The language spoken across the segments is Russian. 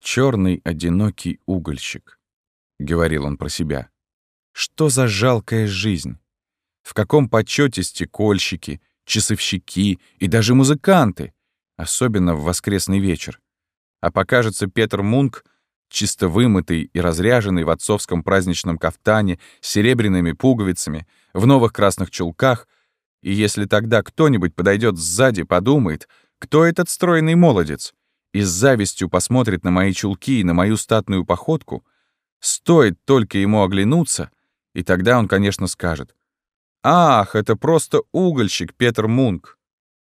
Черный одинокий угольщик», — говорил он про себя. «Что за жалкая жизнь? В каком почете стекольщики, часовщики и даже музыканты, особенно в воскресный вечер. А покажется Петр Мунк, чисто вымытый и разряженный в отцовском праздничном кафтане, с серебряными пуговицами, в новых красных чулках, и если тогда кто-нибудь подойдет сзади, подумает, кто этот стройный молодец, и с завистью посмотрит на мои чулки и на мою статную походку, стоит только ему оглянуться, и тогда он, конечно, скажет: «Ах, это просто угольщик Петр Мунк».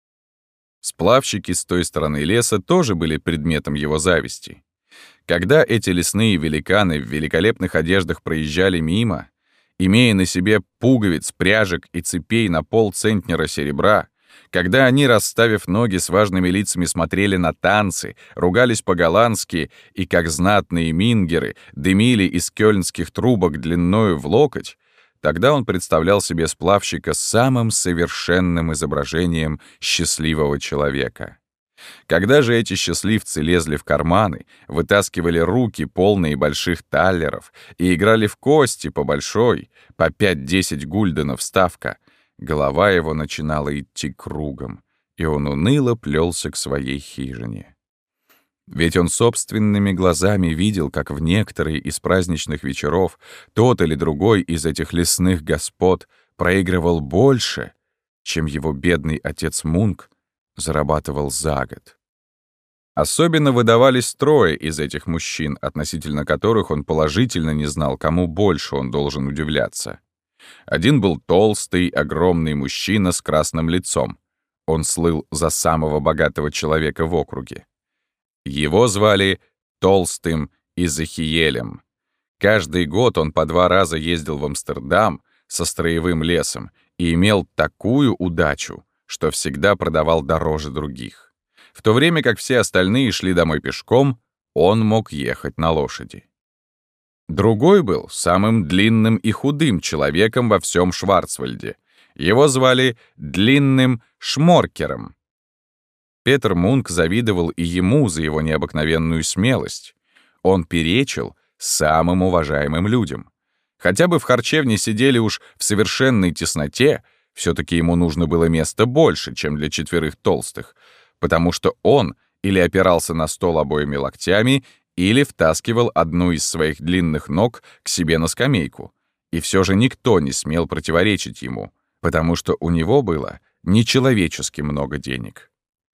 Сплавщики с той стороны леса тоже были предметом его зависти. Когда эти лесные великаны в великолепных одеждах проезжали мимо, имея на себе пуговиц, пряжек и цепей на полцентнера серебра, когда они, расставив ноги с важными лицами, смотрели на танцы, ругались по-голландски и, как знатные мингеры, дымили из кёльнских трубок длиною в локоть, тогда он представлял себе сплавщика самым совершенным изображением счастливого человека. Когда же эти счастливцы лезли в карманы, вытаскивали руки, полные больших таллеров, и играли в кости по большой, по 5-10 гульденов ставка, голова его начинала идти кругом, и он уныло плелся к своей хижине. Ведь он собственными глазами видел, как в некоторые из праздничных вечеров тот или другой из этих лесных господ проигрывал больше, чем его бедный отец Мунк зарабатывал за год. Особенно выдавались трое из этих мужчин, относительно которых он положительно не знал, кому больше он должен удивляться. Один был толстый, огромный мужчина с красным лицом. Он слыл за самого богатого человека в округе. Его звали Толстым Изахиелем. Каждый год он по 2 раза ездил в Амстердам со строевым лесом и имел такую удачу, что всегда продавал дороже других. В то время как все остальные шли домой пешком, он мог ехать на лошади. Другой был самым длинным и худым человеком во всем Шварцвальде. Его звали Длинным Шморкером. Петр Мунк завидовал и ему за его необыкновенную смелость. Он перечил самым уважаемым людям. Хотя бы в харчевне сидели уж в совершенной тесноте, все-таки ему нужно было места больше, чем для 4 толстых, потому что он или опирался на стол обоими локтями, или втаскивал одну из своих длинных ног к себе на скамейку. И все же никто не смел противоречить ему, потому что у него было нечеловечески много денег.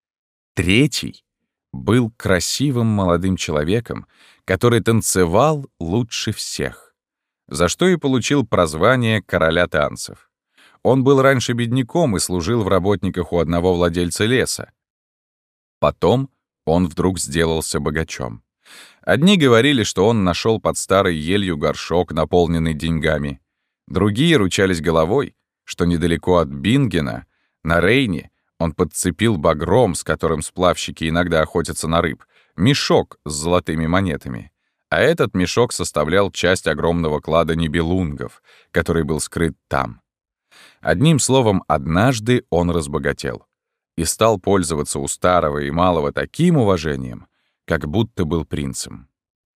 Третий был красивым молодым человеком, который танцевал лучше всех, за что и получил прозвание короля танцев. Он был раньше бедняком и служил в работниках у одного владельца леса. Потом он вдруг сделался богачом. Одни говорили, что он нашел под старой елью горшок, наполненный деньгами. Другие ручались головой, что недалеко от Бингена, на Рейне, он подцепил багром, с которым сплавщики иногда охотятся на рыб, мешок с золотыми монетами. А этот мешок составлял часть огромного клада нибелунгов, который был скрыт там. Одним словом, однажды он разбогател и стал пользоваться у старого и малого таким уважением, как будто был принцем.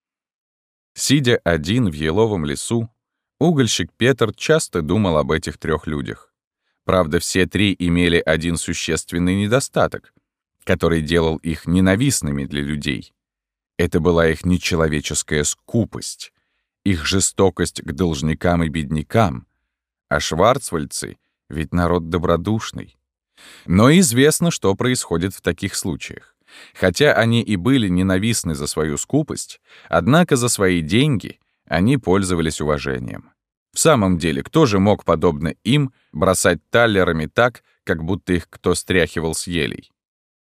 Сидя один в еловом лесу, угольщик Петр часто думал об этих 3 людях. Правда, все 3 имели один существенный недостаток, который делал их ненавистными для людей. Это была их нечеловеческая скупость, их жестокость к должникам и беднякам, а шварцвальдцы — ведь народ добродушный. Но известно, что происходит в таких случаях. Хотя они и были ненавистны за свою скупость, однако за свои деньги они пользовались уважением. В самом деле, кто же мог, подобно им, бросать таллерами так, как будто их кто стряхивал с елей?